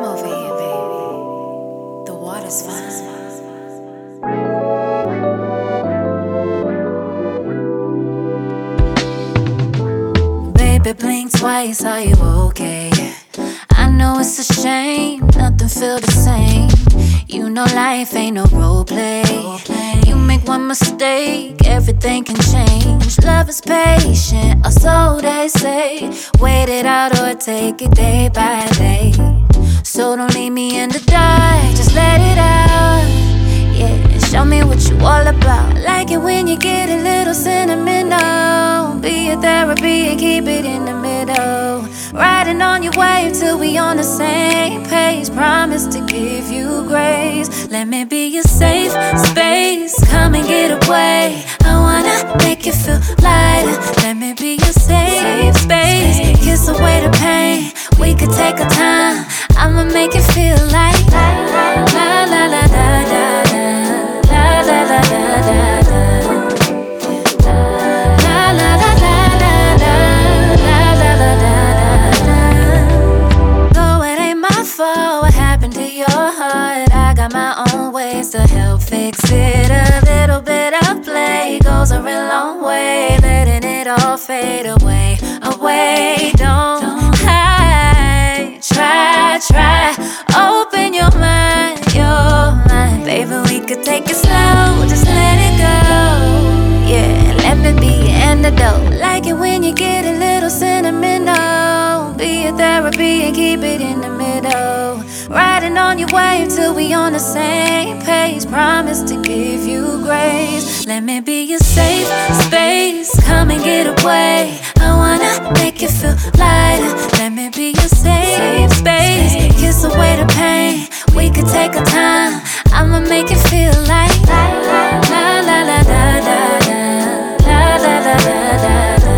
Come over here, baby. The water's fine. Baby, blink twice, are you okay? I know it's a shame, nothing feel the same. You know life ain't no role play. You make one mistake, everything can change. Love is patient, or so they say. Wait it out or take it day by day. So don't leave me in the dark, just let it out. Yeah, and show me what you all about. Like it when you get a little sentimental. Be a therapy and keep it in the middle. Riding on your wave till we on the same page. Promise to give you grace. Let me be your safe space. Come and get away. I wanna make you feel lighter. Let me be your safe space. Kiss away the pain. We could take our time. I'ma make it feel like la la la la la la la la la la la la. What happened to your heart? I got my own ways to help fix it. A little bit of play goes a real long way. Letting it all fade away, away. Don't hide. Try. Open your mind, Baby, we could take it slow, just let it go. Yeah, let me be your antidote. Like it when you get a little sentimental. Be a therapy and keep it in the middle. Riding on your wave till we on the same page. Promise to give you grace. Let me be your safe space. Come and get away. I wanna make you feel lighter. Let me be your safe space. Kiss away the pain. We could take our time. I'ma make it feel like la la la la la la la la la la la la.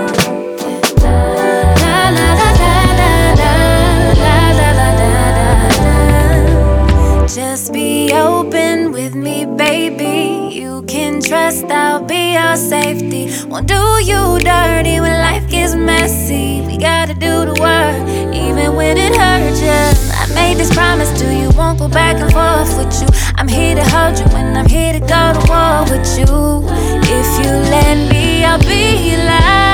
Just be open with me, baby. You can trust I'll be your safety. Won't do you dirty when life gets messy. We gotta do the work, even when it hurts you. I made this promise to you, won't go back and forth with you. I'm here to hold you and I'm here to go to war with you. If you let me, I'll be your life.